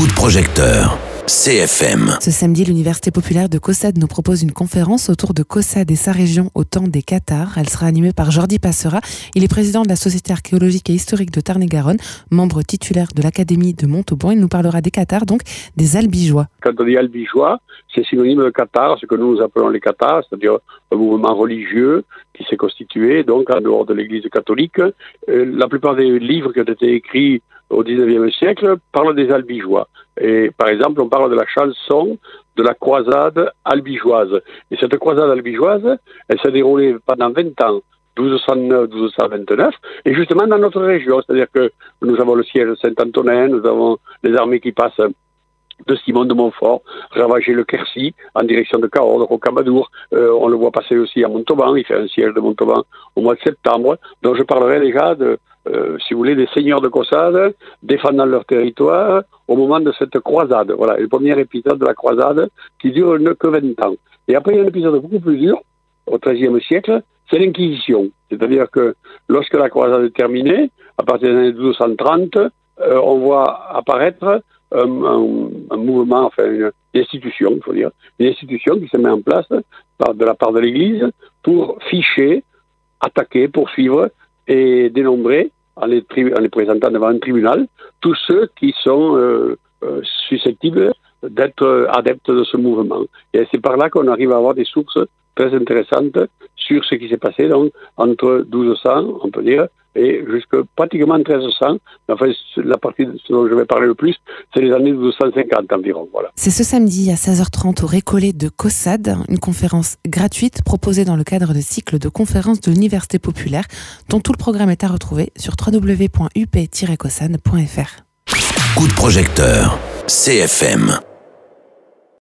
Coup de projecteur. CFM. Ce samedi, l'Université populaire de Caussade nous propose une conférence autour de Caussade et sa région au temps des Cathares. Elle sera animée par Jordi Passera. Il est président de la Société archéologique et historique de Tarn-et-Garonne, membre titulaire de l'Académie de Montauban. Il nous parlera des Cathares, donc des Albigeois. Quand on dit Albigeois, c'est synonyme de Cathare, ce que nous appelons les Cathares, c'est-à-dire un mouvement religieux qui s'est constitué donc en dehors de l'Église catholique. La plupart des livres qui ont été écrits au XIXe siècle parlent des Albigeois. Et par exemple, on parle de la chanson de la croisade albigeoise. Et cette croisade albigeoise, elle s'est déroulée pendant 20 ans. 1209-1229, et justement dans notre région, c'est-à-dire que nous avons le siège de Saint-Antonin, nous avons les armées qui passent de Simon de Montfort, ravager le Quercy en direction de Cahors, de Rocamadour. On le voit passer aussi à Montauban, il fait un siège de Montauban au mois de septembre. Donc je parlerai déjà de, si vous voulez, des seigneurs de Caussade défendant leur territoire au moment de cette croisade. Voilà, le premier épisode de la croisade qui dure que 20 ans. Et après, il y a un épisode beaucoup plus dur, au XIIIe siècle, c'est l'Inquisition. C'est-à-dire que lorsque la croisade est terminée, à partir des années 1230, on voit apparaître un mouvement, enfin une institution, il faut dire, une institution qui se met en place de la part de l'Église pour ficher, attaquer, poursuivre et dénombrer, en les présentant devant un tribunal, tous ceux qui sont susceptibles d'être adeptes de ce mouvement. Et c'est par là qu'on arrive à avoir des sources très intéressantes sur ce qui s'est passé donc entre 1200, on peut dire, et jusque pratiquement 1300. Enfin, la partie dont je vais parler le plus, c'est les années 1250 environ. Voilà. C'est ce samedi à 16h30 au Récollet de Caussade, une conférence gratuite proposée dans le cadre de cycle de conférences de l'Université populaire, dont tout le programme est à retrouver sur www.up-caussade.fr. Coup de projecteur. CFM.